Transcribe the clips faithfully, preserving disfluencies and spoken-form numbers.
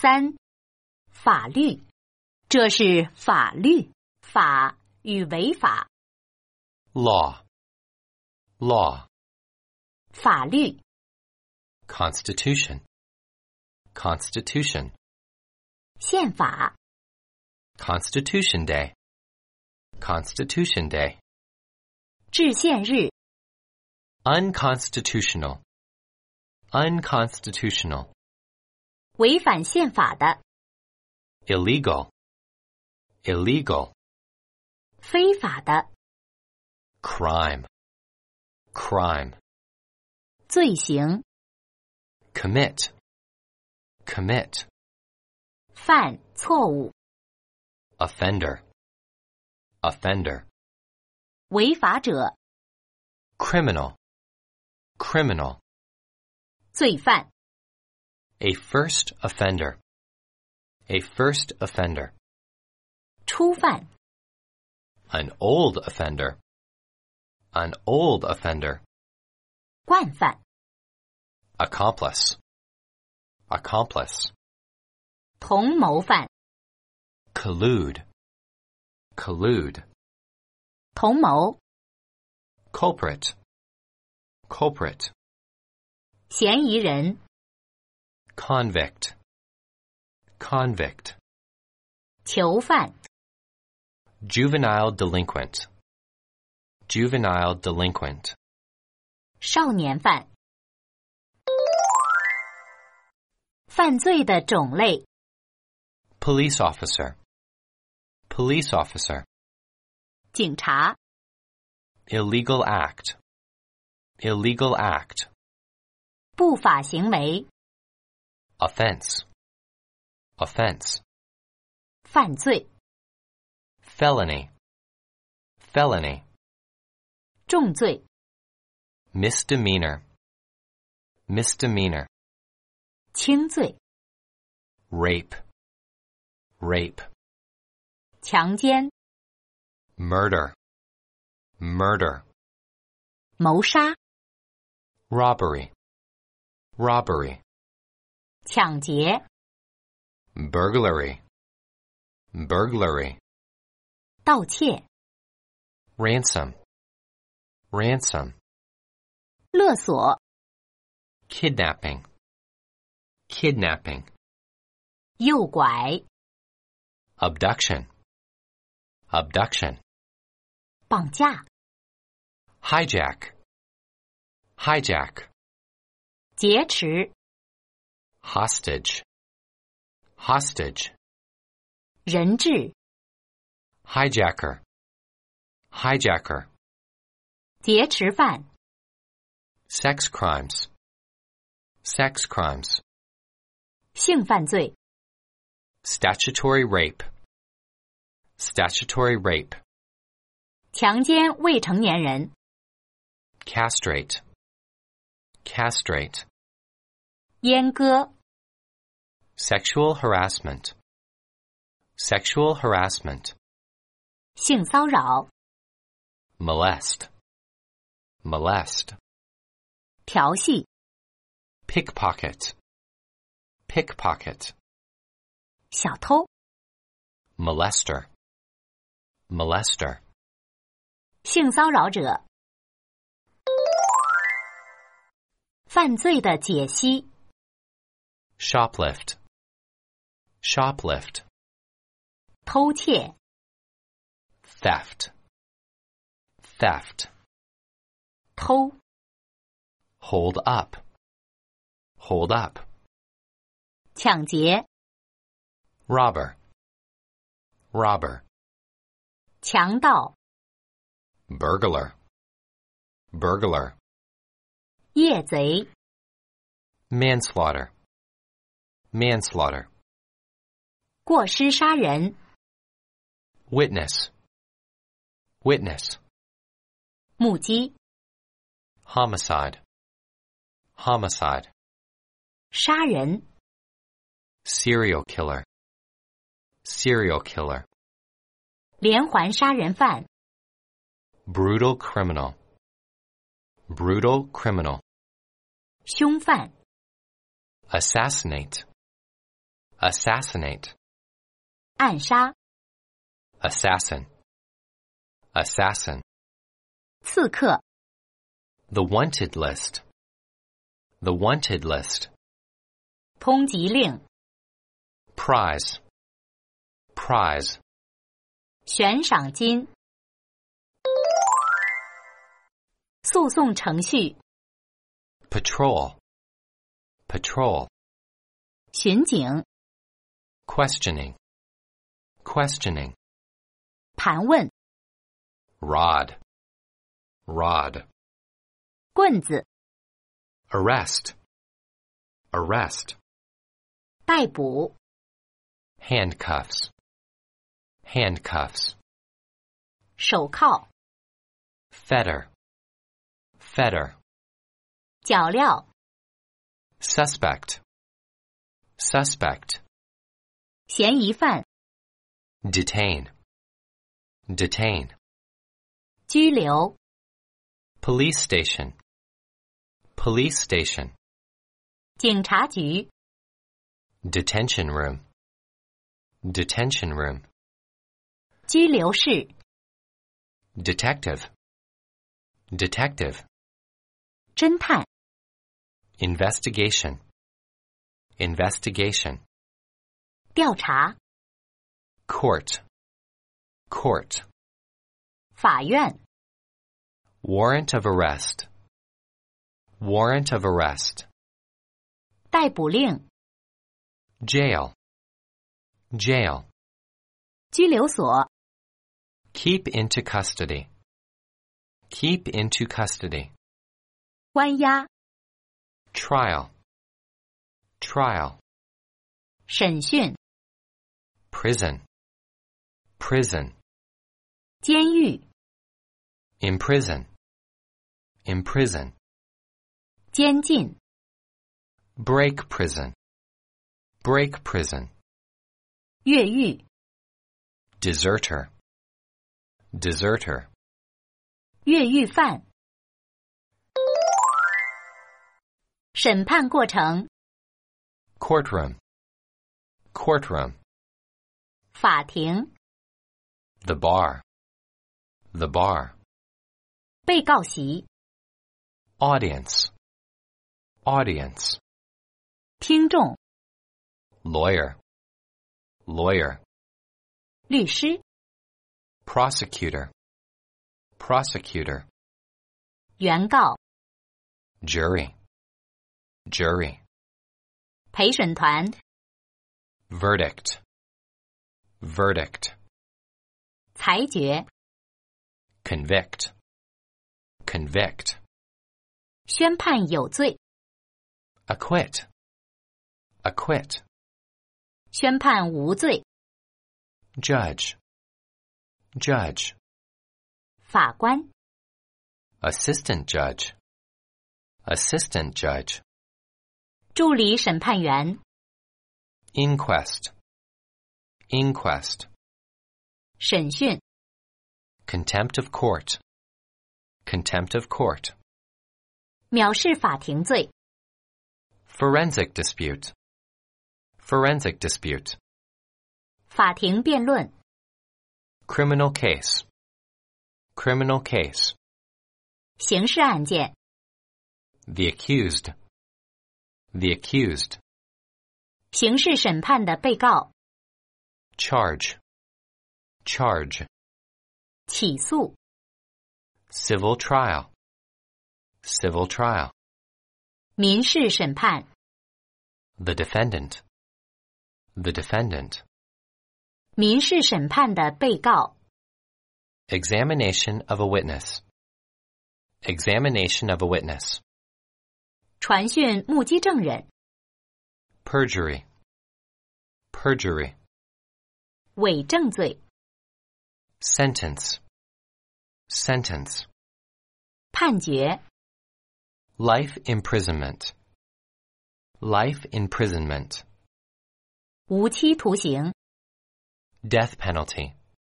三、法律，这是法律，法与违法。 Law. Law. 法律。 Constitution. Constitution. 宪法。 Constitution Day. Constitution Day. 制宪日。 Unconstitutional. Unconstitutional. 违反宪法的。 Illegal. Illegal. 非法的。 Crime. Crime. 罪行。 Commit. Commit. 犯错误。 Offender. Offender. 违法者。 Criminal. Criminal. 罪犯。 A first offender. A first offender. 初犯。 An old offender. An old offender. 惯犯。 Accomplice. Accomplice. 同谋犯。 Collude. Collude. 同谋。 Culprit. Culprit. 嫌疑人。 Convict. Convict. 囚犯。 Juvenile delinquent. Juvenile delinquent. 少年犯。犯罪的种类。 Police officer. Police officer. 警察。 Illegal act. Illegal act. 不法行为。 Offense. Offense. 犯罪。 Felony. Felony. 重罪。 Misdemeanor. Misdemeanor. 轻罪。 Rape. Rape. 强奸。 Murder. Murder. 谋杀。 Robbery. Robbery. 抢劫。 Burglary. Burglary. 盗窃。 Ransom. Ransom. 勒索。 Kidnapping. Kidnapping. 诱拐。 Abduction. Abduction. 绑架。 Hijack. Hijack. 劫持。 Hostage. Hostage. 人质。 Hijacker. Hijacker. 劫持犯。 Sex crimes. Sex crimes. 性犯罪。 Statutory rape. Statutory rape. 强奸未成年人。 Castrate. Castrate. 阉割。 Sexual harassment. Sexual harassment. 性骚扰。 Molest. Molest. 调戏。 Pickpocket. Pickpocket. 小偷。 Molester. Molester. 性骚扰者。犯罪的解析。 Shoplift. Shoplift. 偷窃。 Theft. Theft. 偷。 Hold up. Hold up. 抢劫。 Robber. Robber. 强盗。 Burglar. Burglar. 夜贼。 Manslaughter. Manslaughter. 过失杀人。 Witness. Witness. 目击。 Homicide. Homicide. 杀人。 Serial killer. Serial killer. 连环杀人犯。 Brutal criminal. Brutal criminal. 凶犯。 Assassinate. assassinate, 暗杀、 assassin, assassin, 刺客、 the wanted list, the wanted list, 通缉令、 prize, prize, 悬赏金。诉讼程序、 patrol, patrol, 巡警、 questioning, questioning, 盘问、 rod, rod, 棍子、 arrest, arrest, 逮捕、 handcuffs, handcuffs, 手铐、 fetter, fetter, 脚镣、 suspect, suspect, 嫌疑犯、 detain, detain, 拘留、 police station, police station, 警察局、 detention room, detention room, 拘留室、 detective, detective, 侦探、 investigation, investigation, 调查、 court, court, 法院、 warrant of arrest, warrant of arrest, 逮捕令、 jail, jail, 拘留所、 keep into custody, keep into custody, 关押、 trial, trial, 审讯、 prison, prison, 监狱、 imprison, imprison, 监禁、 break prison, break prison, 越狱、 deserter, deserter, 越狱犯。审判过程、 courtroom, courtroom, 法庭、 the bar, the bar, 被告席、 audience, audience, 听众、 lawyer, lawyer, 律师、 prosecutor, prosecutor, 原告、 jury, jury, 陪审团、 verdict, verdict, 裁决、 convict, convict, 宣判有罪、 acquit, acquit, 宣判无罪、 judge, judge, 法官、 assistant judge, assistant judge, 助理审判员、 inquest, inquest, 审讯、 contempt of court, contempt of court, 藐视法庭罪、 forensic dispute, forensic dispute, 法庭辩论、 criminal case, criminal case, 刑事案件、 the accused, the accused, 刑事审判的被告、 charge, charge, 起诉、 civil trial, civil trial, 民事审判、 the defendant, the defendant, 民事审判的被告、 examination of a witness, examination of a witness, 传讯目击证人、 perjury, perjury, 伪证罪、 sentence, sentence, 判决、 life imprisonment, life imprisonment, 无期徒刑、 death penalty,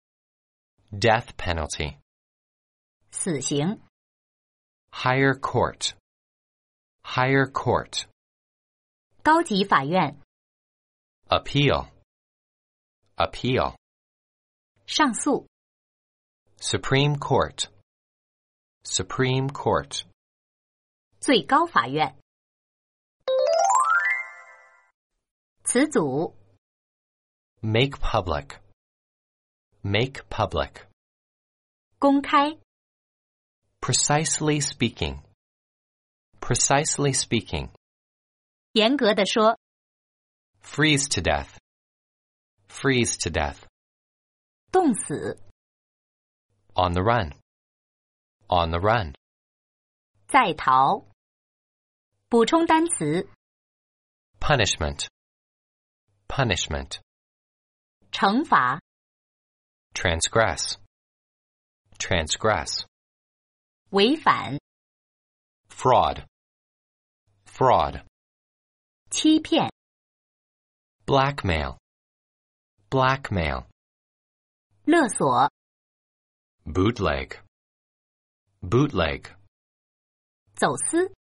death penalty, 死刑、 higher court, higher court, 高级法院、 appeal, appeal, 上诉、 Supreme Court, Supreme Court, 最高法院。词组 make public, make public, 公开、 precisely speaking, precisely speaking, 严格的说、 freeze to death, freeze to death, 冻死、 on the run, on the run, 在逃。补充单词 punishment, punishment, 惩罚、 transgress, transgress, 违反、 fraud, fraud, 欺骗、 blackmail, blackmail, 勒索、 bootleg, bootleg, 走私。